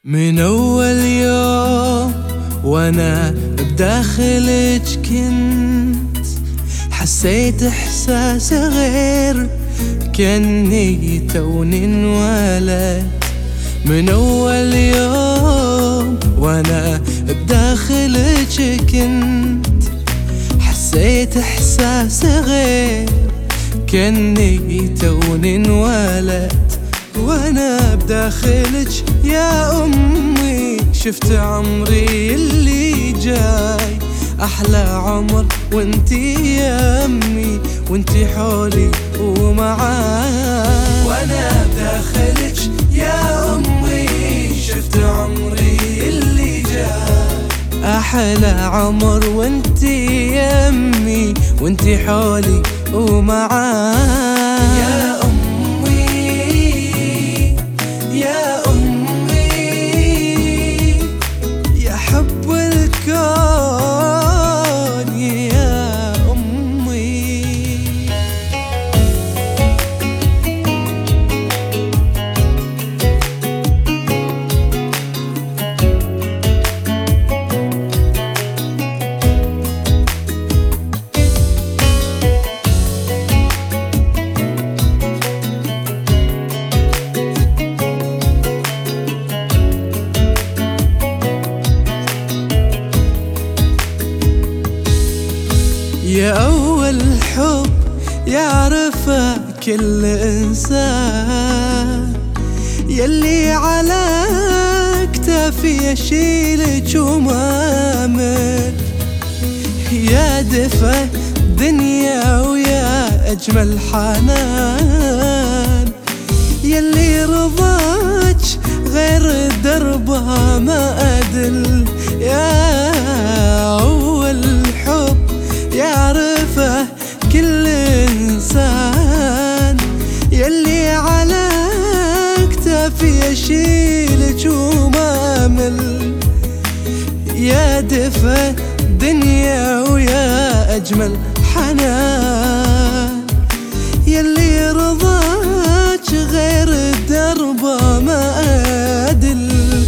من أول يوم وأنا بداخلك كنت حسيت إحساس غير كأني توني انولدت. من أول يوم وأنا بداخلك كنت حسيت إحساس غير كأني توني انولدت. وانا بداخلك يا امي شفت عمري اللي جاي احلى عمر، وانتي يمي وانتي حولي ومعاي. وانا بداخلك يا امي شفت عمري اللي جاي احلى عمر، وانتي يمي وانتي حولي ومعاي. يا يا أمي يا حب الكون يا أمي. يا أول حب يعرفه كل إنسان، يلي على كتافي يشيلك ومامل. يا دفى دنيا ويا أجمل حنان، يلي رضاك غير دربها ما أدل. يا أول حب يعرفه كل إنسان، يلي على كتافي يشيلك ومامل. يا دفى دنيا ويا أجمل حنان، يلي رضاك غير دربه ما أدل.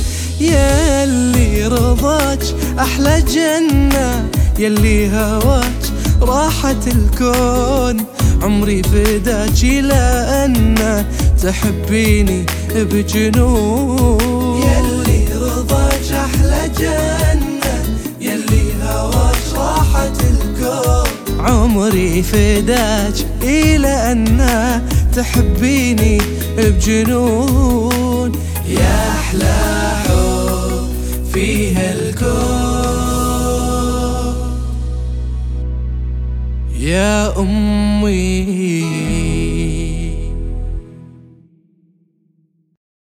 يلي رضاك أحلى جنة، يلي هواك راحة الكون. عمري فداكي لأن تحبيني بجنون. يلي رضاك أحلى جنة، يلي هواك راحة الكون. عمري فداك إلى أن تحبيني بجنون. يا أحلى حب فيها الكون يا أمي.